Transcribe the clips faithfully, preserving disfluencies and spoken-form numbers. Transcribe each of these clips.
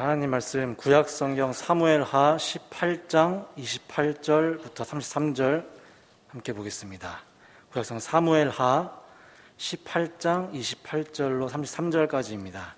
하나님 말씀 구약성경 사무엘하 십팔 장 이십팔 절부터 삼십삼 절 함께 보겠습니다. 구약성경 사무엘하 십팔 장 이십팔 절로 삼십삼 절까지입니다.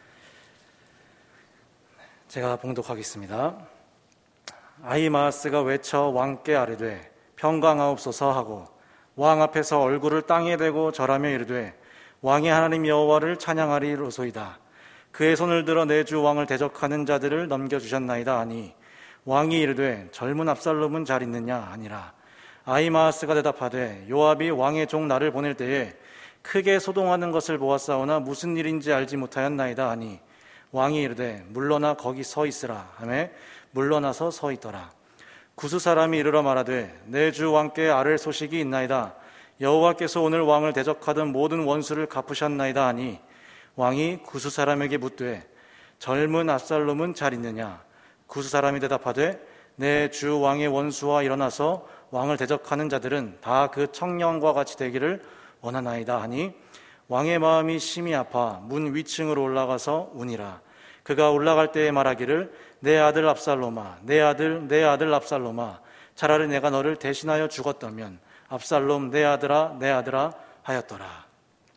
제가 봉독하겠습니다. 아히마아스가 외쳐 왕께 아뢰되 평강하옵소서 하고 왕 앞에서 얼굴을 땅에 대고 절하며 이르되 왕의 하나님 여호와를 찬양하리로소이다. 그의 손을 들어 내 주 왕을 대적하는 자들을 넘겨주셨나이다 하니 왕이 이르되 젊은 압살롬은 잘 있느냐 아니라. 아히마아스가 대답하되 요압이 왕의 종 나를 보낼 때에 크게 소동하는 것을 보았사오나 무슨 일인지 알지 못하였나이다 하니 왕이 이르되 물러나 거기 서 있으라 하며 물러나서 서 있더라. 구스 사람이 이르러 말하되 내 주 왕께 아뢰 소식이 있나이다. 여호와께서 오늘 왕을 대적하던 모든 원수를 갚으셨나이다 하니 왕이 구스 사람에게 묻되 젊은 압살롬은 잘 있느냐. 구스 사람이 대답하되 내 주 왕의 원수와 일어나서 왕을 대적하는 자들은 다 그 청년과 같이 되기를 원하나이다 하니 왕의 마음이 심히 아파 문 위층으로 올라가서 우니라. 그가 올라갈 때에 말하기를 내 아들 압살롬아 내 아들 내 아들 압살롬아 차라리 내가 너를 대신하여 죽었다면 압살롬 내 아들아 내 아들아 하였더라.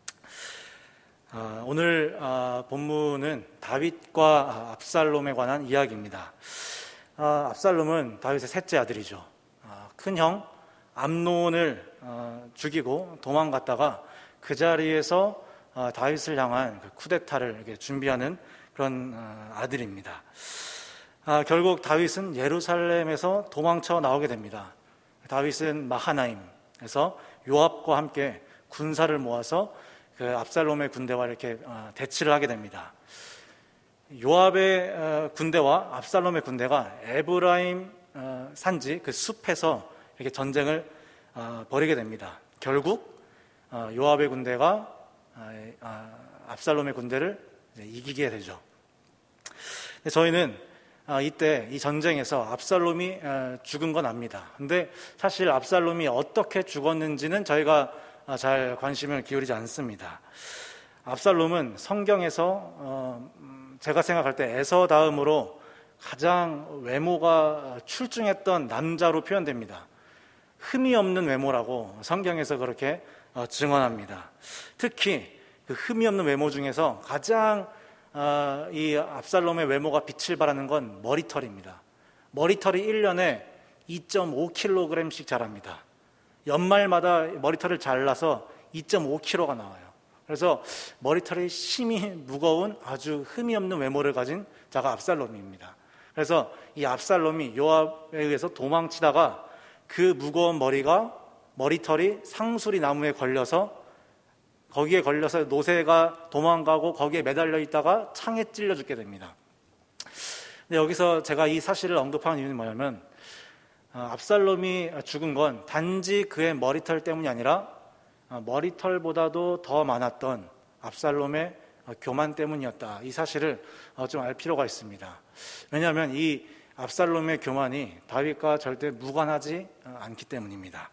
아, 오늘 아, 본문은 다윗과 압살롬에 관한 이야기입니다. 아, 압살롬은 다윗의 셋째 아들이죠. 아, 큰형 암논을 아, 죽이고 도망갔다가 그 자리에서 아, 다윗을 향한 그 쿠데타를 이렇게 준비하는 그런 아, 아들입니다. 아, 결국 다윗은 예루살렘에서 도망쳐 나오게 됩니다. 다윗은 마하나임에서 요압과 함께 군사를 모아서 그 압살롬의 군대와 이렇게 대치를 하게 됩니다. 요압의 군대와 압살롬의 군대가 에브라임 산지 그 숲에서 이렇게 전쟁을 벌이게 됩니다. 결국 요압의 군대가 압살롬의 군대를 이기게 되죠. 저희는 이때 이 전쟁에서 압살롬이 죽은 건 압니다. 근데 사실 압살롬이 어떻게 죽었는지는 저희가 잘 관심을 기울이지 않습니다. 압살롬은 성경에서 제가 생각할 때 에서 다음으로 가장 외모가 출중했던 남자로 표현됩니다. 흠이 없는 외모라고 성경에서 그렇게 증언합니다. 특히 그 흠이 없는 외모 중에서 가장 이 압살롬의 외모가 빛을 발하는 건 머리털입니다. 머리털이 일 년에 이 점 오 킬로그램씩 자랍니다. 연말마다 머리털을 잘라서 이 점 오 킬로그램가 나와요. 그래서 머리털이 심히 무거운 아주 흠이 없는 외모를 가진 자가 압살롬입니다. 그래서 이 압살롬이 요압에 의해서 도망치다가 그 무거운 머리가 머리털이 상수리 나무에 걸려서 거기에 걸려서 노새가 도망가고 거기에 매달려 있다가 창에 찔려 죽게 됩니다. 근데 여기서 제가 이 사실을 언급하는 이유는 뭐냐면 압살롬이 죽은 건 단지 그의 머리털 때문이 아니라 머리털보다도 더 많았던 압살롬의 교만 때문이었다. 이 사실을 좀 알 필요가 있습니다. 왜냐하면 이 압살롬의 교만이 다윗과 절대 무관하지 않기 때문입니다.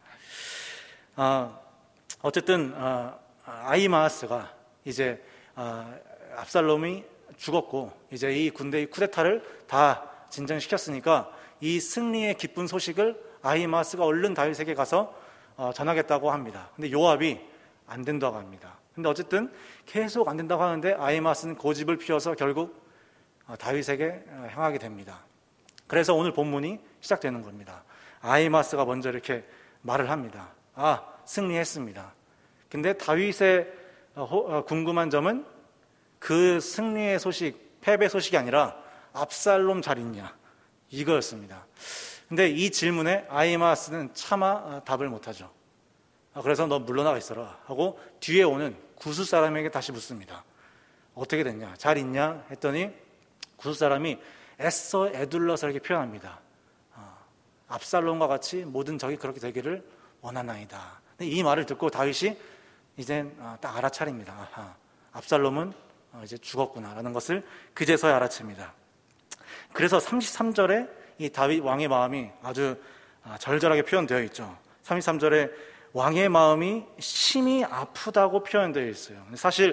어쨌든 아히마아스가 이제 압살롬이 죽었고 이제 이 군대의 쿠데타를 다 진정시켰으니까 이 승리의 기쁜 소식을 아히마아스가 얼른 다윗에게 가서 전하겠다고 합니다. 근데 요압이 안 된다고 합니다. 근데 어쨌든 계속 안 된다고 하는데 아히마아스는 고집을 피워서 결국 다윗에게 향하게 됩니다. 그래서 오늘 본문이 시작되는 겁니다. 아히마아스가 먼저 이렇게 말을 합니다. 아, 승리했습니다. 근데 다윗의 궁금한 점은 그 승리의 소식, 패배 소식이 아니라 압살롬 잘 있냐 이거였습니다. 근데 이 질문에 아히마아스는 차마 답을 못하죠. 그래서 너 물러나가 있어라 하고 뒤에 오는 구스 사람에게 다시 묻습니다. 어떻게 됐냐? 잘 있냐? 했더니 구스 사람이 애써 애둘러서 이렇게 표현합니다. 압살롬과 같이 모든 적이 그렇게 되기를 원하나이다. 이 말을 듣고 다윗이 이젠 딱 알아차립니다. 아하, 압살롬은 이제 죽었구나라는 것을 그제서야 알아챕니다. 그래서 삼십삼 절에 이 다윗 왕의 마음이 아주 절절하게 표현되어 있죠. 삼십삼 절에 왕의 마음이 심히 아프다고 표현되어 있어요. 사실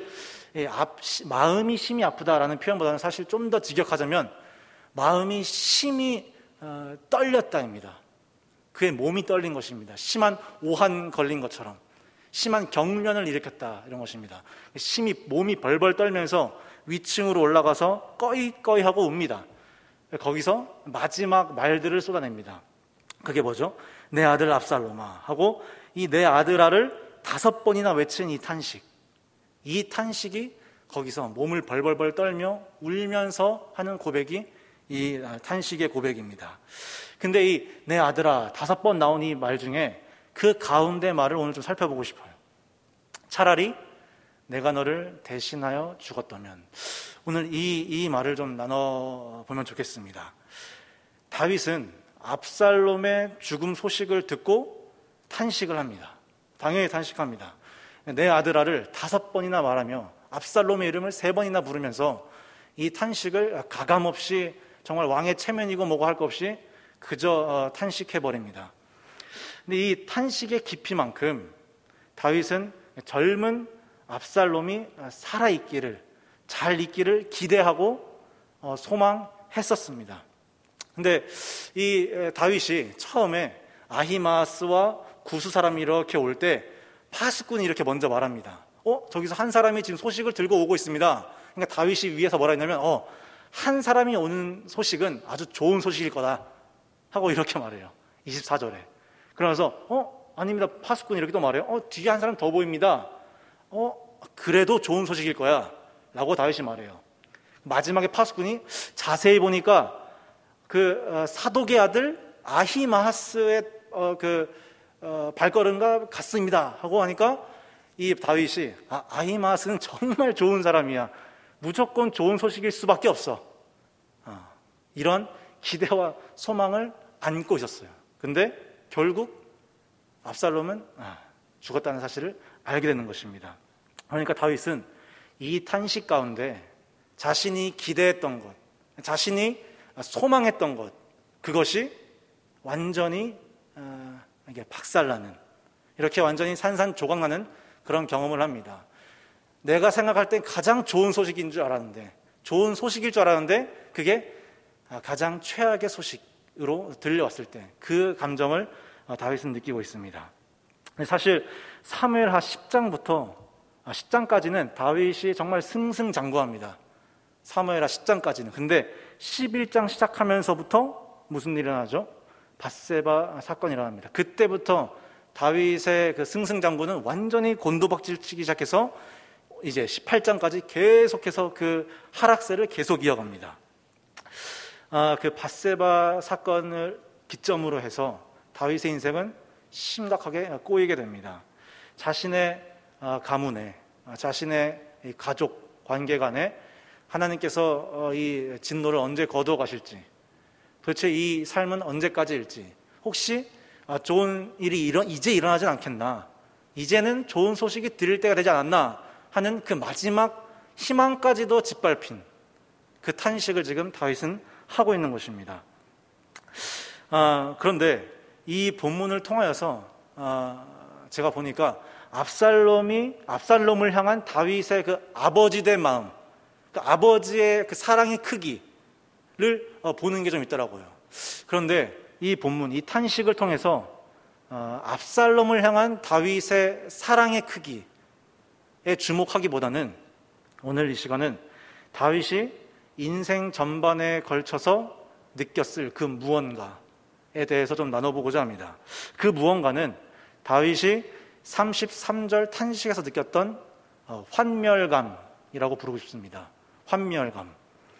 앞, 마음이 심히 아프다라는 표현보다는 사실 좀 더 직역하자면 마음이 심히 어, 떨렸다입니다. 그의 몸이 떨린 것입니다. 심한 오한 걸린 것처럼 심한 경련을 일으켰다 이런 것입니다. 심히 몸이 벌벌 떨면서 위층으로 올라가서 꺼이꺼이 하고 웁니다. 거기서 마지막 말들을 쏟아냅니다. 그게 뭐죠? 내 아들 압살롬아 하고 이 내 아들아를 다섯 번이나 외친 이 탄식, 이 탄식이 거기서 몸을 벌벌벌 떨며 울면서 하는 고백이 이 탄식의 고백입니다. 근데 이 내 아들아 다섯 번 나온 이 말 중에 그 가운데 말을 오늘 좀 살펴보고 싶어요. 차라리 내가 너를 대신하여 죽었다면. 오늘 이, 이 말을 좀 나눠보면 좋겠습니다. 다윗은 압살롬의 죽음 소식을 듣고 탄식을 합니다. 당연히 탄식합니다. 내 아들아를 다섯 번이나 말하며 압살롬의 이름을 세 번이나 부르면서 이 탄식을 가감없이 정말 왕의 체면이고 뭐고 할 것 없이 그저 탄식해버립니다. 근데 이 탄식의 깊이만큼 다윗은 젊은 압살롬이 살아있기를, 잘 있기를 기대하고 소망했었습니다. 근데 이 다윗이 처음에 아히마아스와 구수 사람이 이렇게 올 때 파수꾼이 이렇게 먼저 말합니다. 어? 저기서 한 사람이 지금 소식을 들고 오고 있습니다. 그러니까 다윗이 위에서 뭐라 했냐면 어, 한 사람이 오는 소식은 아주 좋은 소식일 거다 하고 이렇게 말해요. 이십사 절에. 그러면서 어? 아닙니다. 파수꾼이 이렇게 또 말해요. 어? 뒤에 한 사람 더 보입니다. 어? 그래도 좋은 소식일 거야 라고 다윗이 말해요. 마지막에 파수꾼이 자세히 보니까 그 어, 사독의 아들 아히마아스의 어, 그 어, 발걸음과 같습니다 하고 하니까 이 다윗이 아, 아히마아스는 정말 좋은 사람이야. 무조건 좋은 소식일 수밖에 없어. 어, 이런 기대와 소망을 안고 있었어요. 근데 결국 압살롬은 아, 죽었다는 사실을 알게 되는 것입니다. 그러니까 다윗은 이 탄식 가운데 자신이 기대했던 것, 자신이 소망했던 것, 그것이 완전히 어, 이게 박살나는, 이렇게 완전히 산산조각나는 그런 경험을 합니다. 내가 생각할 땐 가장 좋은 소식인 줄 알았는데, 좋은 소식일 줄 알았는데 그게 가장 최악의 소식으로 들려왔을 때 그 감정을 다윗은 느끼고 있습니다. 사실 사무엘하 십 장부터 십 장까지는 다윗이 정말 승승장구합니다. 사무엘하 십 장까지는. 근데 십일 장 시작하면서부터 무슨 일이 일어나죠? 밧세바 사건이 일어납니다. 그때부터 다윗의 그 승승장구는 완전히 곤두박질 치기 시작해서 이제 십팔 장까지 계속해서 그 하락세를 계속 이어갑니다. 아, 그 밧세바 사건을 기점으로 해서 다윗의 인생은 심각하게 꼬이게 됩니다. 자신의 가문에, 자신의 가족 관계 간에 하나님께서 이 진노를 언제 거두어 가실지, 도대체 이 삶은 언제까지일지, 혹시 좋은 일이 일어, 이제 일어나진 않겠나, 이제는 좋은 소식이 들릴 때가 되지 않았나 하는 그 마지막 희망까지도 짓밟힌 그 탄식을 지금 다윗은 하고 있는 것입니다. 아, 그런데 이 본문을 통하여서 아, 제가 보니까 압살롬이 압살롬을 향한 다윗의 그 아버지 된 마음, 그 아버지의 그 사랑의 크기를 어, 보는 게 좀 있더라고요. 그런데 이 본문, 이 탄식을 통해서 어, 압살롬을 향한 다윗의 사랑의 크기에 주목하기보다는 오늘 이 시간은 다윗이 인생 전반에 걸쳐서 느꼈을 그 무언가에 대해서 좀 나눠보고자 합니다. 그 무언가는 다윗이 삼십삼 절 탄식에서 느꼈던 어, 환멸감이라고 부르고 싶습니다. 환멸감.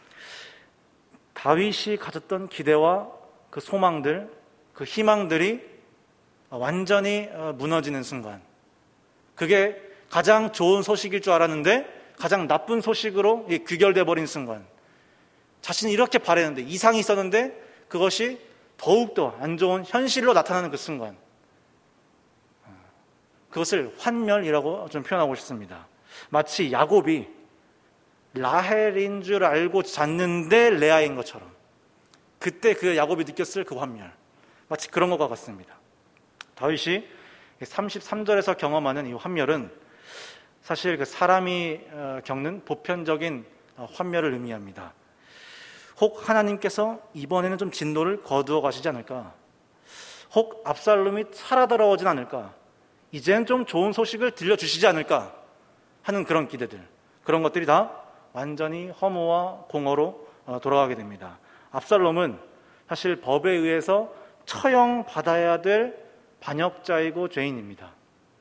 다윗이 가졌던 기대와 그 소망들, 그 희망들이 완전히 무너지는 순간, 그게 가장 좋은 소식일 줄 알았는데 가장 나쁜 소식으로 귀결돼 버린 순간, 자신이 이렇게 바랬는데, 이상이 있었는데 그것이 더욱더 안 좋은 현실로 나타나는 그 순간, 그것을 환멸이라고 좀 표현하고 싶습니다. 마치 야곱이 라헬인 줄 알고 잤는데 레아인 것처럼, 그때 그 야곱이 느꼈을 그 환멸, 마치 그런 것과 같습니다. 다윗이 삼십삼 절에서 경험하는 이 환멸은 사실 그 사람이 겪는 보편적인 환멸을 의미합니다. 혹 하나님께서 이번에는 좀 진노를 거두어 가시지 않을까? 혹 압살롬이 살아 돌아오진 않을까? 이제는 좀 좋은 소식을 들려주시지 않을까? 하는 그런 기대들, 그런 것들이 다 완전히 허무와 공허로 돌아가게 됩니다. 압살롬은 사실 법에 의해서 처형받아야 될 반역자이고 죄인입니다.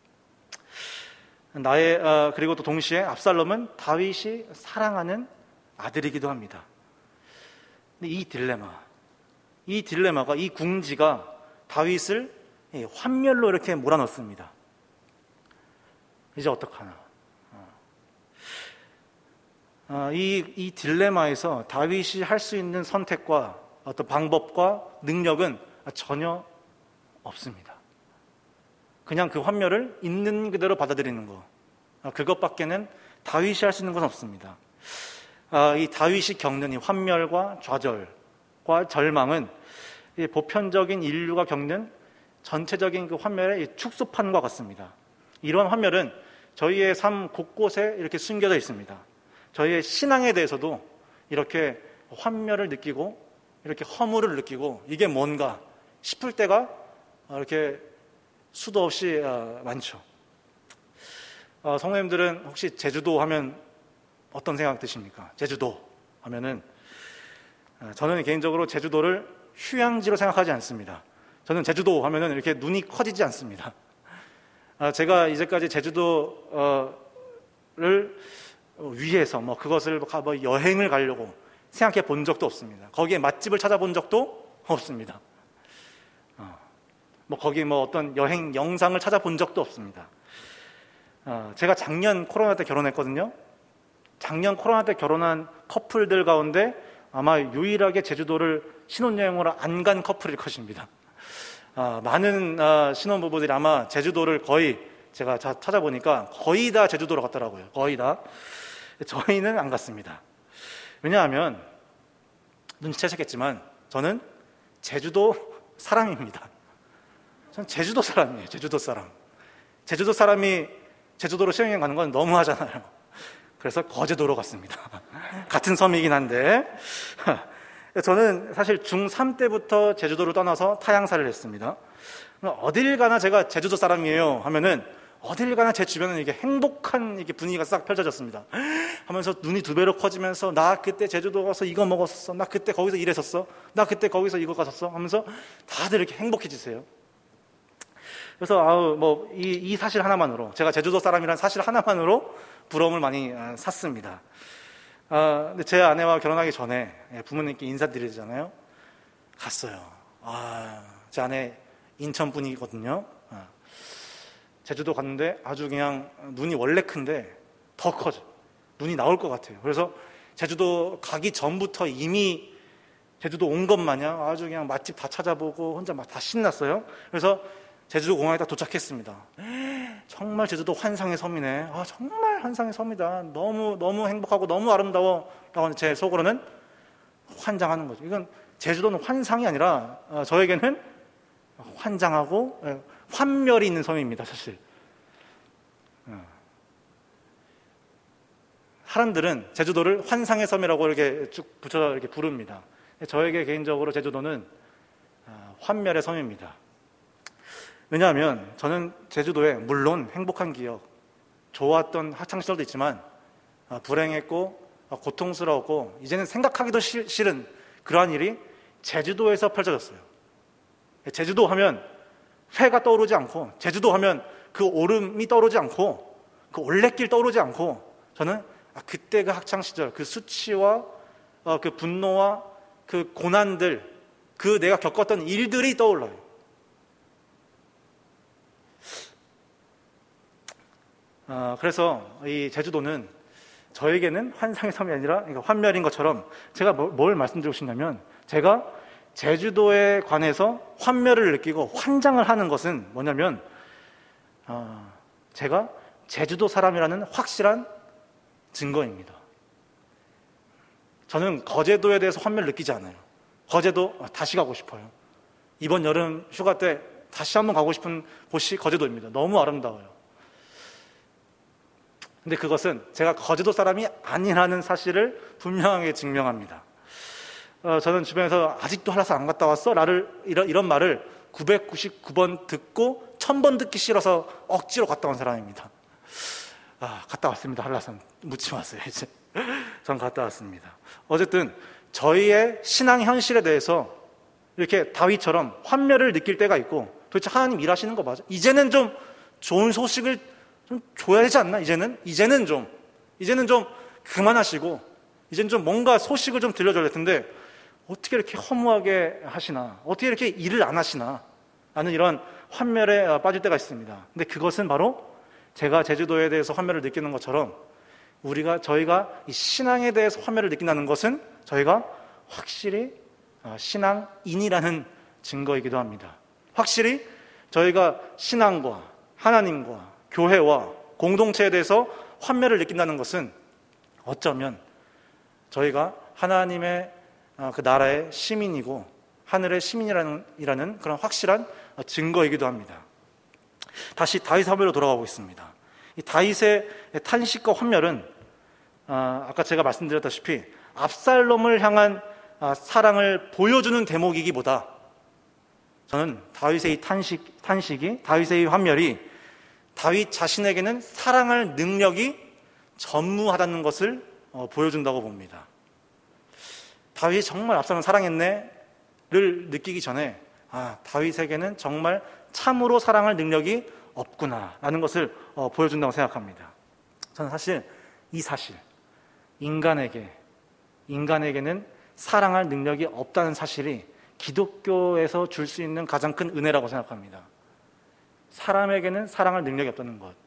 나의 그리고 또 동시에 압살롬은 다윗이 사랑하는 아들이기도 합니다. 근데 이 딜레마, 이 딜레마가, 이 궁지가 다윗을 환멸로 이렇게 몰아넣습니다. 이제 어떡하나? 이, 이 딜레마에서 다윗이 할 수 있는 선택과 어떤 방법과 능력은 전혀 없습니다. 그냥 그 환멸을 있는 그대로 받아들이는 것, 그것밖에는 다윗이 할 수 있는 건 없습니다. 이 다윗이 겪는 이 환멸과 좌절과 절망은 보편적인 인류가 겪는 전체적인 그 환멸의 축소판과 같습니다. 이런 환멸은 저희의 삶 곳곳에 이렇게 숨겨져 있습니다. 저희의 신앙에 대해서도 이렇게 환멸을 느끼고 이렇게 허물을 느끼고 이게 뭔가 싶을 때가 이렇게 수도 없이 많죠. 성도님들은 혹시 제주도 하면 어떤 생각 드십니까? 제주도 하면은 저는 개인적으로 제주도를 휴양지로 생각하지 않습니다. 저는 제주도 하면은 이렇게 눈이 커지지 않습니다. 제가 이제까지 제주도를 위해서 뭐 그것을 뭐 여행을 가려고 생각해 본 적도 없습니다. 거기에 맛집을 찾아본 적도 없습니다. 뭐 거기 뭐 어떤 여행 영상을 찾아본 적도 없습니다. 제가 작년 코로나 때 결혼했거든요. 작년 코로나 때 결혼한 커플들 가운데 아마 유일하게 제주도를 신혼여행으로 안 간 커플일 것입니다. 아, 많은 아, 신혼부부들이 아마 제주도를 거의 제가 자, 찾아보니까 거의 다 제주도로 갔더라고요. 거의 다. 저희는 안 갔습니다. 왜냐하면 눈치채셨겠지만 저는 제주도 사람입니다. 저는 제주도 사람이에요. 제주도 사람. 제주도 사람이 제주도로 신혼여행 가는 건 너무하잖아요. 그래서 거제도로 갔습니다. 같은 섬이긴 한데 저는 사실 중삼 때부터 제주도를 떠나서 타향살이를 했습니다. 어딜 가나 제가 제주도 사람이에요 하면은 어딜 가나 제 주변은 이게 행복한 이게 분위기가 싹 펼쳐졌습니다. 하면서 눈이 두 배로 커지면서 나 그때 제주도 가서 이거 먹었었어. 나 그때 거기서 일했었어. 나 그때 거기서 이거 갔었어. 하면서 다들 이렇게 행복해지세요. 그래서 아우 뭐 이 이 사실 하나만으로 제가 제주도 사람이라는 사실 하나만으로 부러움을 많이 샀습니다. 아, 근데 제 아내와 결혼하기 전에 부모님께 인사드리잖아요. 갔어요. 아, 제 아내 인천 분이거든요. 아, 제주도 갔는데 아주 그냥 눈이 원래 큰데 더 커져. 눈이 나올 것 같아요. 그래서 제주도 가기 전부터 이미 제주도 온 것 마냥 아주 그냥 맛집 다 찾아보고 혼자 막 다 신났어요. 그래서 제주도 공항에 딱 도착했습니다. 정말 제주도 환상의 섬이네. 아, 정말 환상의 섬이다. 너무 너무 행복하고 너무 아름다워. 라고 제 속으로는 환장하는 거죠. 이건 제주도는 환상이 아니라 어, 저에게는 환장하고 예, 환멸이 있는 섬입니다. 사실. 어. 사람들은 제주도를 환상의 섬이라고 이렇게 쭉 붙여 이렇게 부릅니다. 저에게 개인적으로 제주도는 어, 환멸의 섬입니다. 왜냐하면 저는 제주도에 물론 행복한 기억, 좋았던 학창시절도 있지만 불행했고 고통스러웠고 이제는 생각하기도 싫은 그러한 일이 제주도에서 펼쳐졌어요. 제주도 하면 회가 떠오르지 않고 제주도 하면 그 오름이 떠오르지 않고 그 올레길 떠오르지 않고 저는 그때 그 학창시절 그 수치와 그 분노와 그 고난들 그 내가 겪었던 일들이 떠올라요. 어, 그래서 이 제주도는 저에게는 환상의 섬이 아니라 환멸인 것처럼 제가 뭘, 뭘 말씀드리고 싶냐면 제가 제주도에 관해서 환멸을 느끼고 환장을 하는 것은 뭐냐면 어, 제가 제주도 사람이라는 확실한 증거입니다. 저는 거제도에 대해서 환멸을 느끼지 않아요. 거제도 다시 가고 싶어요. 이번 여름 휴가 때 다시 한번 가고 싶은 곳이 거제도입니다. 너무 아름다워요. 근데 그것은 제가 거제도 사람이 아니라는 사실을 분명하게 증명합니다. 어, 저는 주변에서 아직도 한라산 안 갔다 왔어? 라를, 이런, 이런 말을 구백구십구 번 듣고 천 번 듣기 싫어서 억지로 갔다 온 사람입니다. 아, 갔다 왔습니다. 한라산 묻지 마세요 이제. 전 갔다 왔습니다. 어쨌든 저희의 신앙 현실에 대해서 이렇게 다윗처럼 환멸을 느낄 때가 있고, 도대체 하나님 일하시는 거 맞아? 이제는 좀 좋은 소식을 좀 줘야 되지 않나? 이제는 이제는 좀 이제는 좀 그만하시고 이제는 좀 뭔가 소식을 좀 들려줘야 될 텐데 어떻게 이렇게 허무하게 하시나? 어떻게 이렇게 일을 안 하시나? 라는 이런 환멸에 빠질 때가 있습니다. 근데 그것은 바로 제가 제주도에 대해서 환멸을 느끼는 것처럼 우리가 저희가 이 신앙에 대해서 환멸을 느낀다는 것은 저희가 확실히 신앙인이라는 증거이기도 합니다. 확실히 저희가 신앙과 하나님과 교회와 공동체에 대해서 환멸을 느낀다는 것은 어쩌면 저희가 하나님의 그 나라의 시민이고 하늘의 시민이라는 이라는 그런 확실한 증거이기도 합니다. 다시 다윗 환멸로 돌아가 보겠습니다. 이 다윗의 탄식과 환멸은 아까 제가 말씀드렸다시피 압살롬을 향한 사랑을 보여주는 대목이기보다 저는 다윗의 이 탄식, 탄식이 다윗의 이 환멸이 다윗 자신에게는 사랑할 능력이 전무하다는 것을 보여준다고 봅니다. 다윗이 정말 압살롬을 사랑했네를 느끼기 전에 아, 다윗에게는 정말 참으로 사랑할 능력이 없구나라는 것을 어, 보여준다고 생각합니다. 저는 사실 이 사실, 인간에게, 인간에게는 사랑할 능력이 없다는 사실이 기독교에서 줄 수 있는 가장 큰 은혜라고 생각합니다. 사람에게는 사랑할 능력이 없다는 것.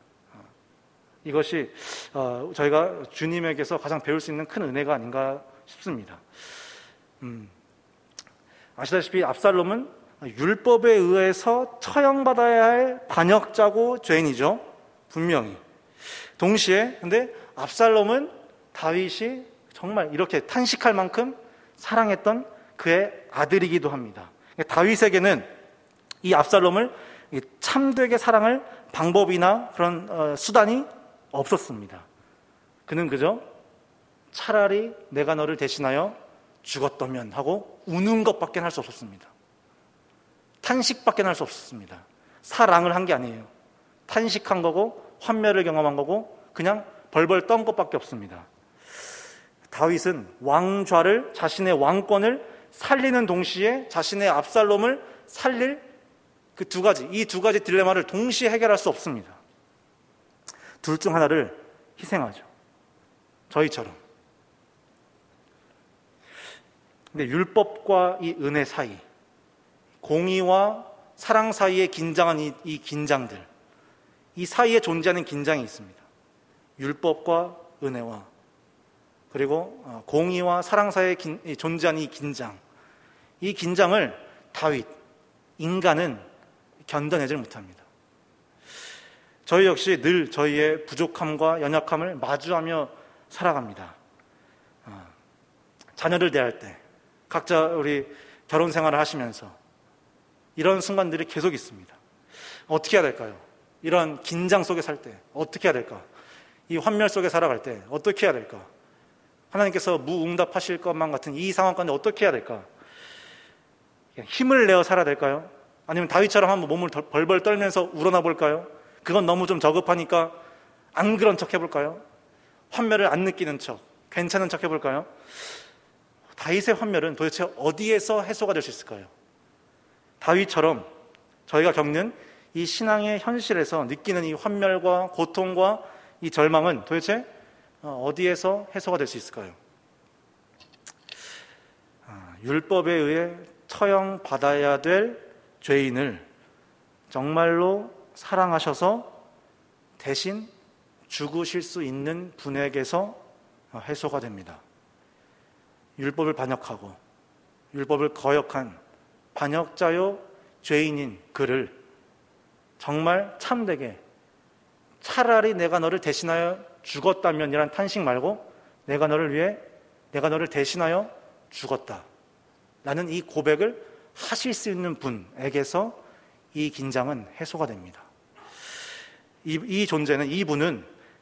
이것이 어, 저희가 주님에게서 가장 배울 수 있는 큰 은혜가 아닌가 싶습니다. 음, 아시다시피 압살롬은 율법에 의해서 처형받아야 할 반역자고 죄인이죠. 분명히. 동시에 근데 압살롬은 다윗이 정말 이렇게 탄식할 만큼 사랑했던 그의 아들이기도 합니다. 다윗에게는 이 압살롬을 참되게 사랑할 방법이나 그런 수단이 없었습니다. 그는 그저 차라리 내가 너를 대신하여 죽었다면 하고 우는 것밖에 할 수 없었습니다. 탄식밖에 할 수 없었습니다. 사랑을 한 게 아니에요. 탄식한 거고 환멸을 경험한 거고 그냥 벌벌 떤 것밖에 없습니다. 다윗은 왕좌를, 자신의 왕권을 살리는 동시에 자신의 압살롬을 살릴 그 두 가지, 이 두 가지 딜레마를 동시에 해결할 수 없습니다. 둘 중 하나를 희생하죠. 저희처럼. 근데 율법과 이 은혜 사이, 공의와 사랑 사이에 긴장한 이, 이 긴장들, 이 사이에 존재하는 긴장이 있습니다. 율법과 은혜와 그리고 공의와 사랑 사이에 긴, 존재하는 이 긴장, 이 긴장을 다윗, 인간은 견뎌내질 못합니다. 저희 역시 늘 저희의 부족함과 연약함을 마주하며 살아갑니다. 자녀를 대할 때, 각자 우리 결혼 생활을 하시면서 이런 순간들이 계속 있습니다. 어떻게 해야 될까요? 이런 긴장 속에 살 때 어떻게 해야 될까? 이 환멸 속에 살아갈 때 어떻게 해야 될까? 하나님께서 무응답하실 것만 같은 이 상황 가운데 어떻게 해야 될까? 힘을 내어 살아야 될까요? 아니면 다윗처럼 한번 몸을 벌벌 떨면서 우러나 볼까요? 그건 너무 좀 저급하니까 안 그런 척 해볼까요? 환멸을 안 느끼는 척, 괜찮은 척 해볼까요? 다윗의 환멸은 도대체 어디에서 해소가 될 수 있을까요? 다윗처럼 저희가 겪는 이 신앙의 현실에서 느끼는 이 환멸과 고통과 이 절망은 도대체 어디에서 해소가 될 수 있을까요? 아, 율법에 의해 처형받아야 될 죄인을 정말로 사랑하셔서 대신 죽으실 수 있는 분에게서 해소가 됩니다. 율법을 반역하고 율법을 거역한 반역자요 죄인인 그를 정말 참되게 차라리 내가 너를 대신하여 죽었다면 이란 탄식 말고 내가 너를 위해 내가 너를 대신하여 죽었다 라는 이 고백을 하실 수 있는 분에게서 이 긴장은 해소가 됩니다. 이, 이 존재는, 이 분은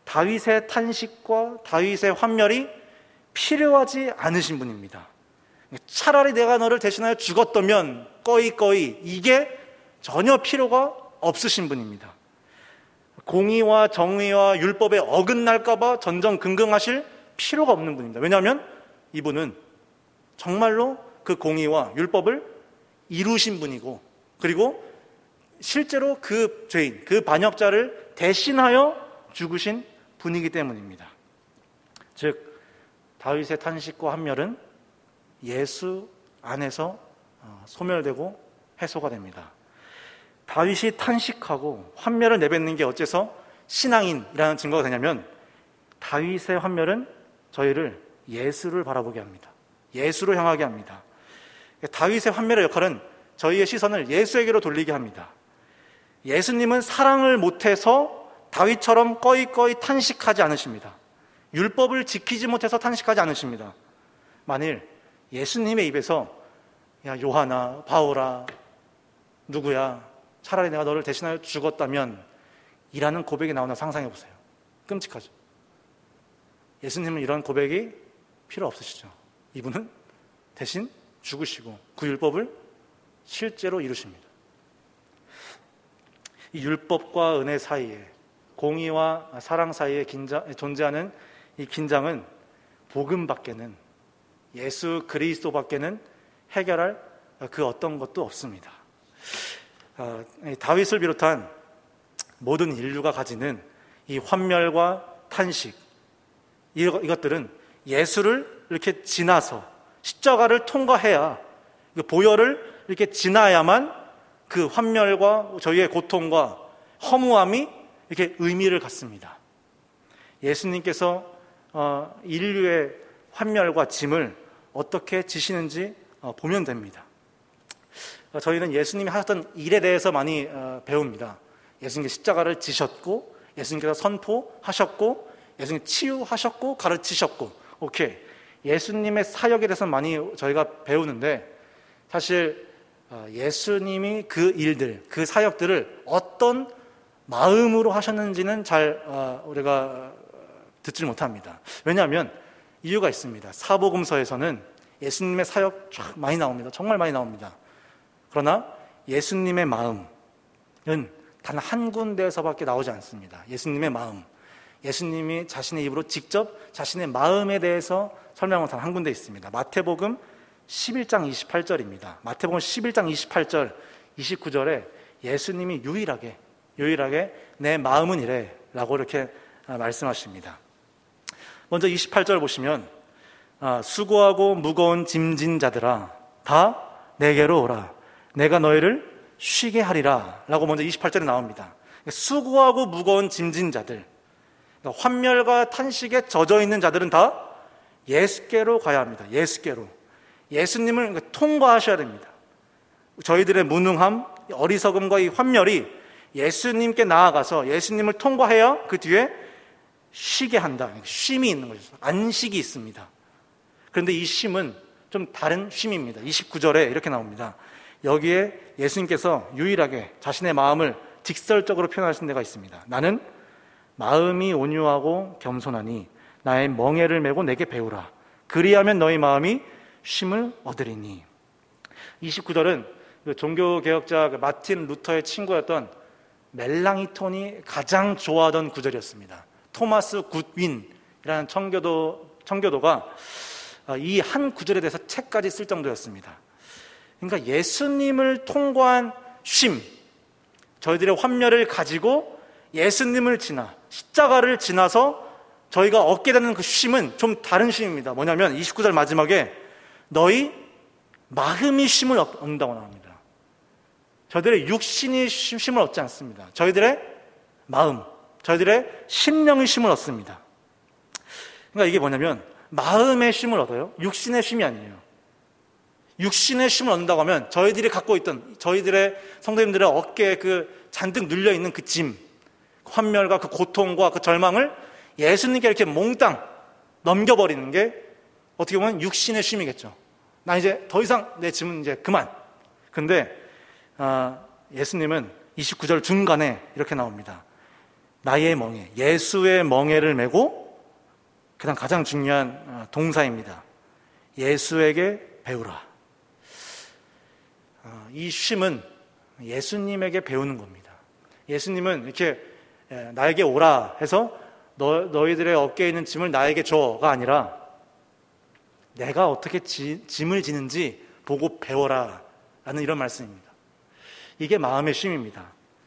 다윗의 탄식과 다윗의 환멸이 필요하지 않으신 분입니다. 차라리 내가 너를 대신하여 죽었다면 꺼이꺼이, 이게 전혀 필요가 없으신 분입니다. 공의와 정의와 율법에 어긋날까 봐 전전긍긍하실 필요가 없는 분입니다. 왜냐하면 이분은 정말로 그 공의와 율법을 이루신 분이고, 그리고 실제로 그 죄인, 그 반역자를 대신하여 죽으신 분이기 때문입니다. 즉 다윗의 탄식과 환멸은 예수 안에서 소멸되고 해소가 됩니다. 다윗이 탄식하고 환멸을 내뱉는 게 어째서 신앙인이라는 증거가 되냐면, 다윗의 환멸은 저희를 예수를 바라보게 합니다. 예수로 향하게 합니다. 다윗의 환멸의 역할은 저희의 시선을 예수에게로 돌리게 합니다. 예수님은 사랑을 못해서 다윗처럼 꺼이꺼이 탄식하지 않으십니다. 율법을 지키지 못해서 탄식하지 않으십니다. 만일 예수님의 입에서 야 요하나 바오라 누구야, 차라리 내가 너를 대신하여 죽었다면 이라는 고백이 나오나 상상해 보세요. 끔찍하죠. 예수님은 이런 고백이 필요 없으시죠. 이분은 대신 죽으시고 그 율법을 실제로 이루십니다. 이 율법과 은혜 사이에, 공의와 사랑 사이에 긴장, 존재하는 이 긴장은 복음밖에는, 예수 그리스도밖에는 해결할 그 어떤 것도 없습니다. 어, 다윗을 비롯한 모든 인류가 가지는 이 환멸과 탄식, 이것들은 예수를 이렇게 지나서 십자가를 통과해야, 보혈을 이렇게 지나야만 그 환멸과 저희의 고통과 허무함이 이렇게 의미를 갖습니다. 예수님께서 인류의 환멸과 짐을 어떻게 지시는지 보면 됩니다. 저희는 예수님이 하셨던 일에 대해서 많이 배웁니다. 예수님께서 십자가를 지셨고, 예수님께서 선포하셨고, 예수님 치유하셨고, 가르치셨고, 오케이. 예수님의 사역에 대해서 많이 저희가 배우는데, 사실 예수님이 그 일들, 그 사역들을 어떤 마음으로 하셨는지는 잘 우리가 듣질 못합니다. 왜냐하면 이유가 있습니다. 사복음서에서는 예수님의 사역 쫙 많이 나옵니다. 정말 많이 나옵니다. 그러나 예수님의 마음은 단 한 군데에서밖에 나오지 않습니다. 예수님의 마음, 예수님이 자신의 입으로 직접 자신의 마음에 대해서 설명한 단 한 군데 있습니다. 마태복음 십일 장 이십팔 절입니다. 마태복음 십일 장 이십팔 절, 이십구 절에 예수님이 유일하게 유일하게 내 마음은 이래 라고 이렇게 말씀하십니다. 먼저 이십팔 절 보시면, 수고하고 무거운 짐진 자들아 다 내게로 오라, 내가 너희를 쉬게 하리라 라고 먼저 이십팔 절에 나옵니다. 수고하고 무거운 짐진 자들, 그러니까 환멸과 탄식에 젖어 있는 자들은 다 예수께로 가야 합니다. 예수께로. 예수님을 통과하셔야 됩니다. 저희들의 무능함, 어리석음과 이 환멸이 예수님께 나아가서 예수님을 통과해야 그 뒤에 쉬게 한다. 쉼이 있는 거죠. 안식이 있습니다. 그런데 이 쉼은 좀 다른 쉼입니다. 이십구 절에 이렇게 나옵니다. 여기에 예수님께서 유일하게 자신의 마음을 직설적으로 표현하신 데가 있습니다. 나는 마음이 온유하고 겸손하니 나의 멍에를 메고 내게 배우라. 그리하면 너희 마음이 쉼을 얻으리니. 이십구 절은 종교개혁자 마틴 루터의 친구였던 멜랑이톤이 가장 좋아하던 구절이었습니다. 토마스 굿윈이라는 청교도, 청교도가 이 한 구절에 대해서 책까지 쓸 정도였습니다. 그러니까 예수님을 통과한 쉼, 저희들의 환멸을 가지고 예수님을 지나 십자가를 지나서 저희가 얻게 되는 그 쉼은 좀 다른 쉼입니다. 뭐냐면 이십구 절 마지막에 너희 마음이 쉼을 얻는다고 나옵니다. 저희들의 육신이 쉼을 얻지 않습니다. 저희들의 마음, 저희들의 심령이 쉼을 얻습니다. 그러니까 이게 뭐냐면 마음의 쉼을 얻어요. 육신의 쉼이 아니에요. 육신의 쉼을 얻는다고 하면 저희들이 갖고 있던, 저희들의 성도님들의 어깨에 그 잔뜩 눌려있는 그 짐, 환멸과 그 고통과 그 절망을 예수님께 이렇게 몽땅 넘겨버리는 게 어떻게 보면 육신의 쉼이겠죠. 나 이제 더 이상 내 짐은 이제 그만. 근데 아, 예수님은 이십구 절 중간에 이렇게 나옵니다. 나의 멍에, 예수의 멍에를 메고, 그다음 가장 중요한 동사입니다. 예수에게 배우라. 이 쉼은 예수님에게 배우는 겁니다. 예수님은 이렇게 나에게 오라 해서 너, 너희들의 어깨에 있는 짐을 나에게 줘가 아니라 내가 어떻게 지, 짐을 지는지 보고 배워라 라는 이런 말씀입니다. 이게 마음의 쉼입니다.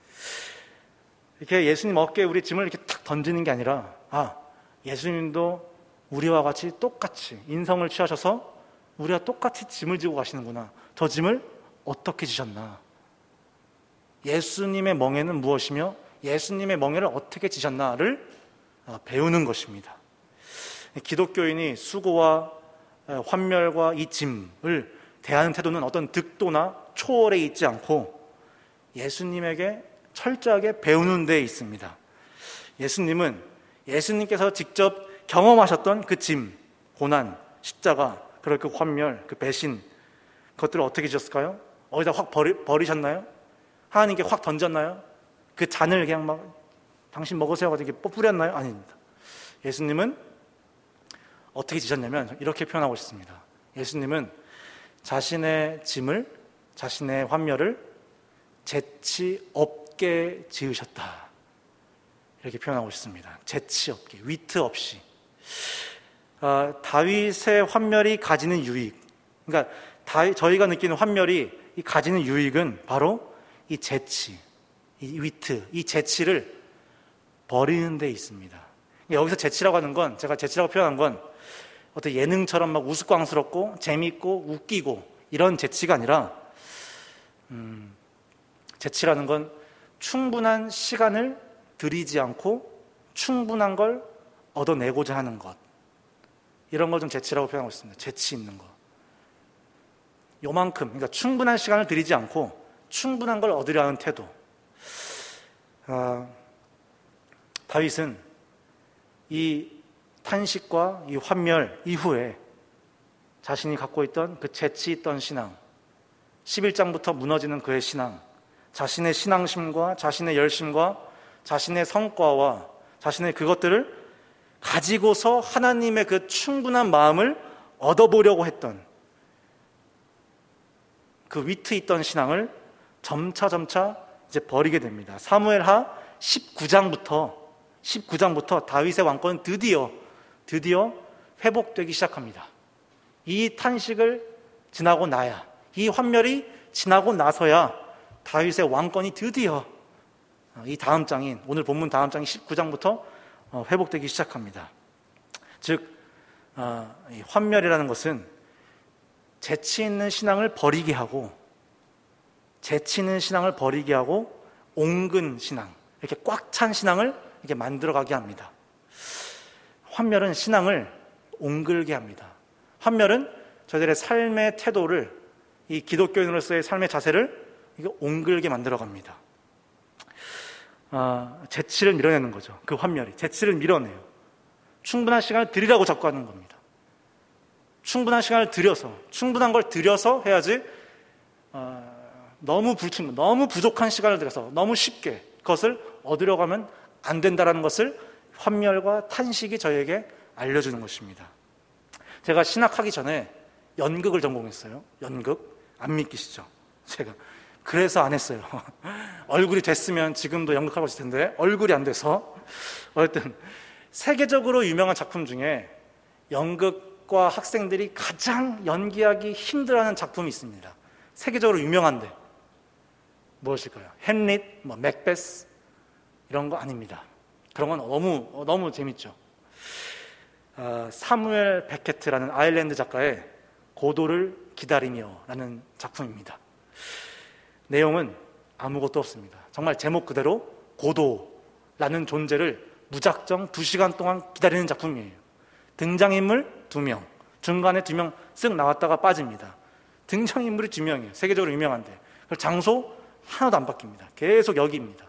이렇게 예수님 어깨에 우리 짐을 이렇게 탁 던지는 게 아니라, 아, 예수님도 우리와 같이 똑같이 인성을 취하셔서 우리와 똑같이 짐을 지고 가시는구나. 저 짐을 어떻게 지셨나? 예수님의 멍에는 무엇이며 예수님의 멍에를 어떻게 지셨나를 배우는 것입니다. 기독교인이 수고와 환멸과 이 짐을 대하는 태도는 어떤 득도나 초월에 있지 않고 예수님에게 철저하게 배우는 데 있습니다. 예수님은 예수님께서 직접 경험하셨던 그 짐, 고난, 십자가, 그리고 그 환멸, 그 배신, 그것들을 어떻게 지셨을까요? 어디다 확 버리, 버리셨나요? 하나님께 확 던졌나요? 그 잔을 그냥 막 당신 먹으세요 가지고 이렇게 뿌렸나요? 아닙니다. 예수님은 어떻게 지셨냐면 이렇게 표현하고 있습니다. 예수님은 자신의 짐을, 자신의 환멸을 재치 없게 지으셨다. 이렇게 표현하고 있습니다. 재치 없게, 위트 없이. 어, 다윗의 환멸이 가지는 유익, 그러니까 다, 저희가 느끼는 환멸이 이 가지는 유익은 바로 이 재치, 이 위트, 이 재치를 버리는 데 있습니다. 여기서 재치라고 하는 건, 제가 재치라고 표현한 건 어떤 예능처럼 막 우스꽝스럽고 재미있고 웃기고 이런 재치가 아니라 음, 재치라는 건 충분한 시간을 들이지 않고 충분한 걸 얻어내고자 하는 것, 이런 걸 좀 재치라고 표현하고 있습니다. 재치 있는 거. 요만큼, 그러니까 충분한 시간을 들이지 않고 충분한 걸 얻으려 하는 태도. 아, 다윗은 이 탄식과 이 환멸 이후에 자신이 갖고 있던 그 재치 있던 신앙, 십일 장부터 무너지는 그의 신앙, 자신의 신앙심과 자신의 열심과 자신의 성과와 자신의 그것들을 가지고서 하나님의 그 충분한 마음을 얻어보려고 했던 그 위트 있던 신앙을 점차 점차 이제 버리게 됩니다. 사무엘하 십구 장부터 십구 장부터 다윗의 왕권은 드디어 드디어 회복되기 시작합니다. 이 탄식을 지나고 나야, 이 환멸이 지나고 나서야 다윗의 왕권이 드디어 이 다음 장인, 오늘 본문 다음 장인 십구 장부터 회복되기 시작합니다. 즉 이 환멸이라는 것은 재치 있는 신앙을 버리게 하고, 재치 있는 신앙을 버리게 하고 옹근 신앙, 이렇게 꽉 찬 신앙을 이렇게 만들어가게 합니다. 환멸은 신앙을 옹글게 합니다. 환멸은 저희들의 삶의 태도를, 이 기독교인으로서의 삶의 자세를 이게 옹글게 만들어갑니다. 아, 재치를 밀어내는 거죠. 그 환멸이 재치를 밀어내요. 충분한 시간을 들이라고 자꾸 하는 겁니다. 충분한 시간을 들여서, 충분한 걸 들여서 해야지. 어, 너무 불충분, 너무 부족한 시간을 들여서 너무 쉽게 그것을 얻으려고 하면 안 된다는 것을 환멸과 탄식이 저에게 알려주는 것입니다. 제가 신학하기 전에 연극을 전공했어요. 연극. 안 믿기시죠? 제가 그래서 안 했어요. 얼굴이 됐으면 지금도 연극하고 있을 텐데 얼굴이 안 돼서. 어쨌든 세계적으로 유명한 작품 중에 연극과 학생들이 가장 연기하기 힘들어하는 작품이 있습니다. 세계적으로 유명한데 무엇일까요? 햄릿, 뭐 맥베스 이런 거 아닙니다. 그런 건 너무 너무 재밌죠. 어, 사무엘 베케트라는 아일랜드 작가의 고도를 기다리며라는 작품입니다. 내용은 아무것도 없습니다. 정말 제목 그대로 고도라는 존재를 무작정 두 시간 동안 기다리는 작품이에요. 등장인물 두 명, 중간에 두 명 쓱 나왔다가 빠집니다. 등장인물이 두 명이에요. 세계적으로 유명한데. 장소 하나도 안 바뀝니다. 계속 여기입니다.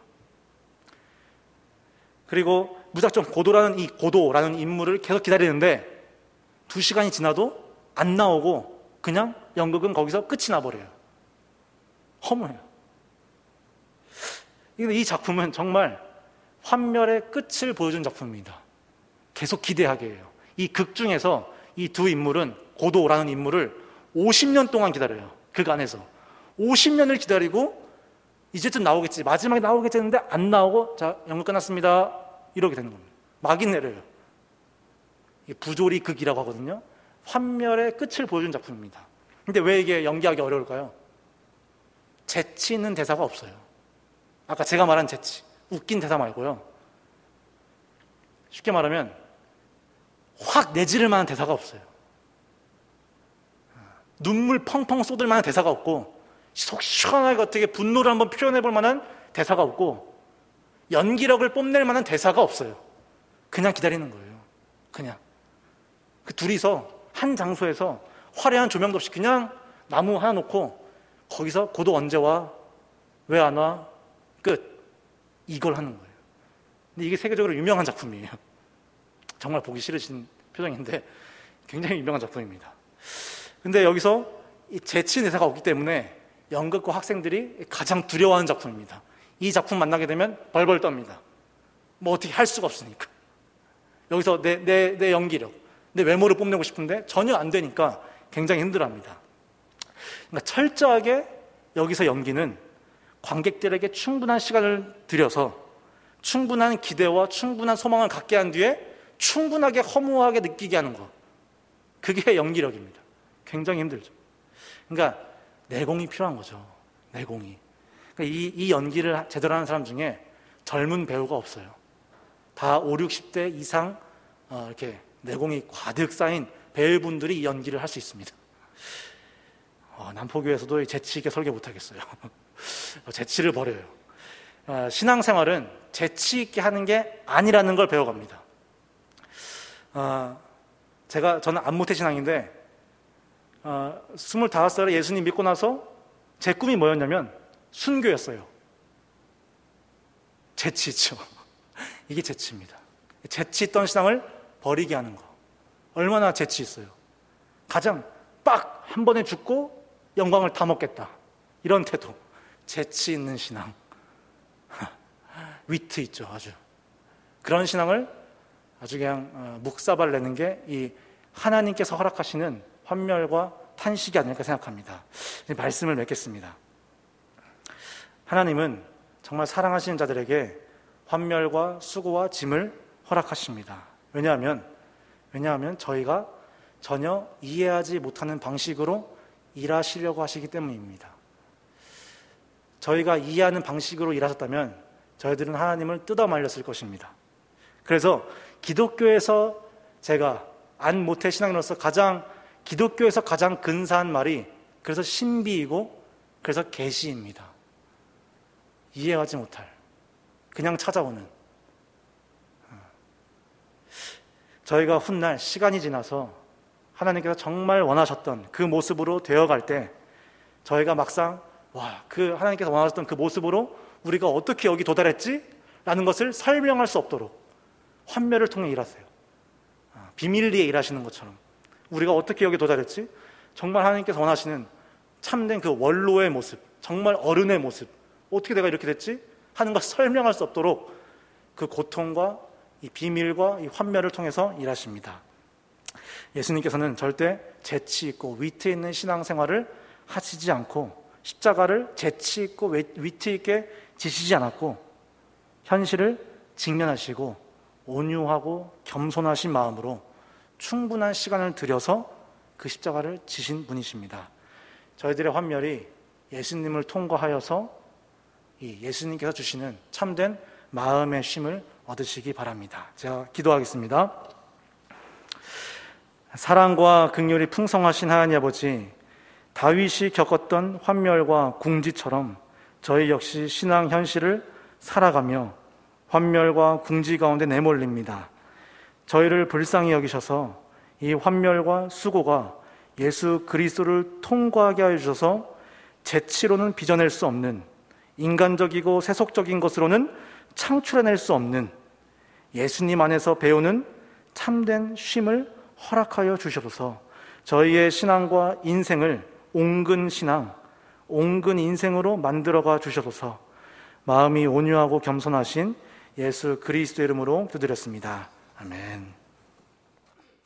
그리고 무작정 고도라는 이 고도라는 인물을 계속 기다리는데 두 시간이 지나도 안 나오고 그냥 연극은 거기서 끝이 나버려요. 허무해요. 이 작품은 정말 환멸의 끝을 보여준 작품입니다. 계속 기대하게 해요. 이 극 중에서 이 두 인물은, 고도라는 인물을 오십 년 동안 기다려요. 극 안에서 오십 년을 기다리고 이제쯤 나오겠지, 마지막에 나오겠지 했는데 안 나오고, 자, 연극 끝났습니다, 이렇게 되는 겁니다. 막이 내려요. 부조리 극이라고 하거든요. 환멸의 끝을 보여준 작품입니다. 근데 왜 이게 연기하기 어려울까요? 재치 있는 대사가 없어요. 아까 제가 말한 재치, 웃긴 대사 말고요. 쉽게 말하면 확 내지를 만한 대사가 없어요. 눈물 펑펑 쏟을 만한 대사가 없고, 속 시원하게 어떻게 분노를 한번 표현해 볼 만한 대사가 없고, 연기력을 뽐낼 만한 대사가 없어요. 그냥 기다리는 거예요. 그냥 그 둘이서 한 장소에서 화려한 조명도 없이 그냥 나무 하나 놓고 거기서 고도 언제 와? 왜 안 와? 끝. 이걸 하는 거예요. 근데 이게 세계적으로 유명한 작품이에요. 정말 보기 싫으신 표정인데 굉장히 유명한 작품입니다. 근데 여기서 이 재치 대사가 없기 때문에 연극과 학생들이 가장 두려워하는 작품입니다. 이 작품 만나게 되면 벌벌 떱니다. 뭐 어떻게 할 수가 없으니까. 여기서 내, 내, 내 연기력, 내 외모를 뽐내고 싶은데 전혀 안 되니까 굉장히 힘들어합니다. 그러니까 철저하게 여기서 연기는 관객들에게 충분한 시간을 들여서 충분한 기대와 충분한 소망을 갖게 한 뒤에 충분하게 허무하게 느끼게 하는 것, 그게 연기력입니다. 굉장히 힘들죠. 그러니까 내공이 필요한 거죠. 내공이. 그러니까 이, 이 연기를 제대로 하는 사람 중에 젊은 배우가 없어요. 다 오십, 육십 대 이상 어, 이렇게 내공이 가득 쌓인 배우분들이 이 연기를 할 수 있습니다. 어, 남포교에서도 재치 있게 설계 못하겠어요. 재치를 버려요. 어, 신앙생활은 재치 있게 하는 게 아니라는 걸 배워갑니다. 어, 제가 저는 안모태 신앙인데 어, 스물다섯 살에 예수님 믿고 나서 제 꿈이 뭐였냐면 순교였어요. 재치 있죠. 이게 재치입니다. 재치 있던 신앙을 버리게 하는 거. 얼마나 재치 있어요. 가장 빡 한 번에 죽고 영광을 다 먹겠다, 이런 태도. 재치 있는 신앙. 위트 있죠. 아주 그런 신앙을 아주 그냥 묵사발 내는 게 이 하나님께서 허락하시는 환멸과 탄식이 아닐까 생각합니다. 말씀을 맺겠습니다. 하나님은 정말 사랑하시는 자들에게 환멸과 수고와 짐을 허락하십니다. 왜냐하면 왜냐하면 저희가 전혀 이해하지 못하는 방식으로 일하시려고 하시기 때문입니다. 저희가 이해하는 방식으로 일하셨다면 저희들은 하나님을 뜯어 말렸을 것입니다. 그래서 기독교에서 제가 안 모태 신앙인으로서 가장 기독교에서 가장 근사한 말이 그래서 신비이고 그래서 계시입니다. 이해하지 못할, 그냥 찾아오는. 저희가 훗날 시간이 지나서 하나님께서 정말 원하셨던 그 모습으로 되어갈 때 저희가 막상 와, 그 하나님께서 원하셨던 그 모습으로 우리가 어떻게 여기 도달했지? 라는 것을 설명할 수 없도록 환멸을 통해 일하세요. 비밀리에 일하시는 것처럼 우리가 어떻게 여기 도달했지? 정말 하나님께서 원하시는 참된 그 원로의 모습, 정말 어른의 모습, 어떻게 내가 이렇게 됐지? 하는 것을 설명할 수 없도록 그 고통과 이 비밀과 이 환멸을 통해서 일하십니다. 예수님께서는 절대 재치 있고 위트 있는 신앙생활을 하시지 않고 십자가를 재치 있고 위트 있게 지시지 않았고 현실을 직면하시고 온유하고 겸손하신 마음으로 충분한 시간을 들여서 그 십자가를 지신 분이십니다. 저희들의 환멸이 예수님을 통과하여서 이 예수님께서 주시는 참된 마음의 쉼을 얻으시기 바랍니다. 제가 기도하겠습니다. 사랑과 긍휼이 풍성하신 하나님 아버지, 다윗이 겪었던 환멸과 궁지처럼 저희 역시 신앙 현실을 살아가며 환멸과 궁지 가운데 내몰립니다. 저희를 불쌍히 여기셔서 이 환멸과 수고가 예수 그리스도를 통과하게 하여 주셔서 재치로는 빚어낼 수 없는, 인간적이고 세속적인 것으로는 창출해낼 수 없는 예수님 안에서 배우는 참된 쉼을 허락하여 주셔서 저희의 신앙과 인생을 옹근 신앙, 옹근 인생으로 만들어가 주셔서 마음이 온유하고 겸손하신 예수 그리스도 이름으로 기도드렸습니다. 아멘.